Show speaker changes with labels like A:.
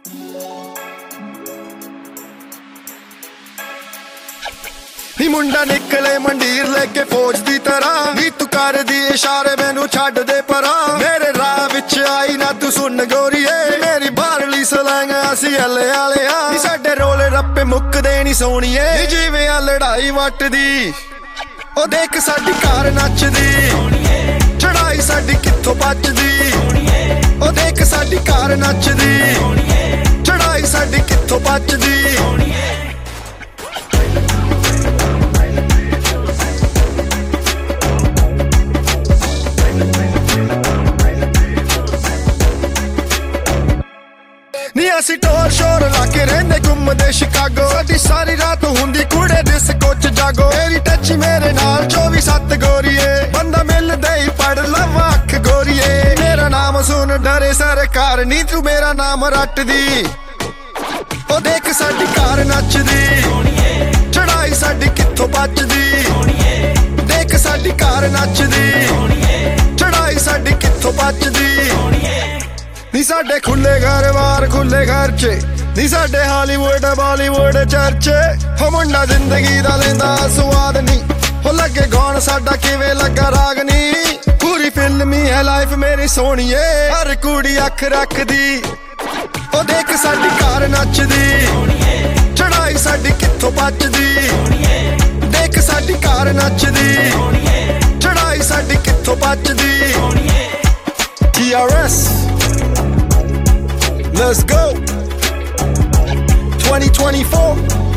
A: ਨੀ ਮੁੰਡਾ ਨਿਕਲੇ ਮੰਡੀਰ ਲੈ ਕੇ ਫੌਜ ਦੀ ਤਰ੍ਹਾਂ ਨੀ ਤੂੰ ਕਰਦੀ ਇਸ਼ਾਰੇ ਮੈਨੂੰ ਛੱਡ ਦੇ ਪਰਾਂ ਮੇਰੇ ਰਾਹ ਵਿੱਚ ਆਈ ਨਾ ਤੂੰ ਸੁਣ ਗੋਰੀਏ ਮੇਰੀ ਬਾਹਰਲੀ ਸਲੈਂਗ ਅਸੀਂ ਹੱਲੇ ਵਾਲੇ ਆ ਨੀ ਸਾਡੇ ਰੋਲੇ ਰੱਪੇ ਮੁੱਕਦੇ ਨੀ ਸੋਣੀਏ ਨੀ ਜਿਵੇਂ ਆ ਲੜਾਈ ਵੱਟਦੀ ਉਹ ਦੇਖ ਸਾਡੀ ਕਾਰ ਨੱਚਦੀ ਚੜਾਈ ਸਾਡੀ ਕਿੱਥੋਂ ਬਚਦੀ ਉਹ ਦੇਖ ਸਾਡੀ ਕਾਰ ਨੱਚਦੀ ਚੜਾਈ ਸਾਡੀ ਕਿੱਥੋਂ ਬਚਦੀ ਨੀ ਅਸੀਂ ਟੋਰ ਸ਼ੋਰ ਲਾ ਕੇ ਰਹਿੰਦੇ ਘੁੰਮਦੇ ਸ਼ਿਕਾਗੋ ਸਾਡੀ ਸਾਰੀ ਰਾਤ ਹੁੰਦੀ ਕੁੜੇ ਡਿਸਕੋ ਚ ਜਾਗੋ ਤੇਰੀ ਟੱਚ ਮੇਰੇ ਨਾਲ 24/7 ਗੋਰੀਏ ਬੰਦਾ ਮਿਲਦੇ ਹੀ ਪੜ ਲਵਾਂ ਅੱਖ ਗੋਰੀਏ ਮੇਰਾ ਨਾਮ ਸੁਣ ਡਰੇ ਸਰਕਾਰ ਨੀ ਤੂੰ ਮੇਰਾ ਨਾਮ ਰੱਟਦੀ ਉਹ ਦੇਖ ਸਾਡੀ ਕਾਰ ਨੱਚਦੀ ਚੜਾਈ ਸਾਡੀ ਕਿੱਥੋਂ ਬਚਦੀ ਦੇਖ ਸਾਡੀ ਕਾਰ ਨੱਚਦੀ ਚੜਾਈ ਸਾਡੀ ਕਿੱਥੋਂ ਬਚਦੀ ਨੀ ਸਾਡੇ ਖੁੱਲੇ ਘਰ ਵਾਰ ਖੁੱਲੇ ਘਰ ਚ ਨੀ ਸਾਡੇ ਹਾਲੀਵੁੱਡ ਬਾਲੀਵੁੱਡ ਚਰਚੇ ਹੋ ਮੁੰਡਾ ਜ਼ਿੰਦਗੀ ਦਾ ਲੈਂਦਾ ਸਵਾਦ ਨੀ ਹੋ ਲੱਗੇ ਗਾਉਣ ਸਾਡਾ ਕਿਵੇਂ ਲੱਗਾ ਰਾਗ ਨੀ ਪੂਰੀ ਫਿਲਮੀ ਹੈ ਲਾਈਫ ਮੇਰੀ ਸੋਹਣੀਏ ਹਰ ਕੁੜੀ ਅੱਖ ਰੱਖਦੀ ਉਹ ਦੇਖ ਸਾਡੀ ਕਾਰ ਨੱਚਦੀ ਚੜਾਈ ਸਾਡੀ ਕਿੱਥੋਂ ਬਚਦੀ ਦੇਖ ਸਾਡੀ ਕਾਰ ਨੱਚਦੀ ਚੜਾਈ ਸਾਡੀ ਕਿੱਥੋਂ ਬਚਦੀ TRS Let's go 2024